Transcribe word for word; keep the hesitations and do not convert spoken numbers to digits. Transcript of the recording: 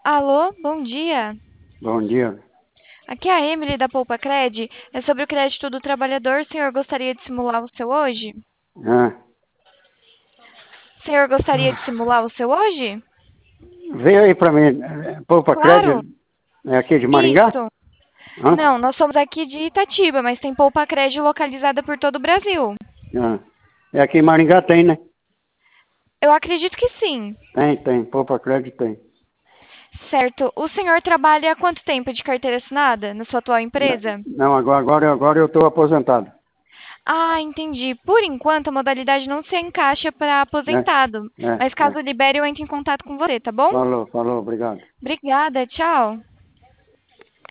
Alô, bom dia. Bom dia. Aqui é a Emily da Poupa Cred. É sobre o crédito do trabalhador. O senhor gostaria de simular o seu hoje? Ah, O senhor gostaria de simular o seu hoje? veio aí para mim, eh, Poupa Claro, Crédito, é aqui de Maringá? isso. Hã? Não, nós somos aqui de Itatiba, mas tem Poupa Cred localizada por todo o Brasil. Ah, é aqui em Maringá tem, né? Eu acredito que sim. Tem, tem, Poupa Crédito tem. Certo. O senhor trabalha há quanto tempo de carteira assinada na sua atual N- empresa? Não, agora, agora, agora eu estou aposentado. Ah, entendi. Por enquanto, a modalidade não se encaixa para É, aposentado, é, mas é. caso libere, eu entro em contato com você, tá bom? Falou, falou, obrigado. Obrigada, tchau.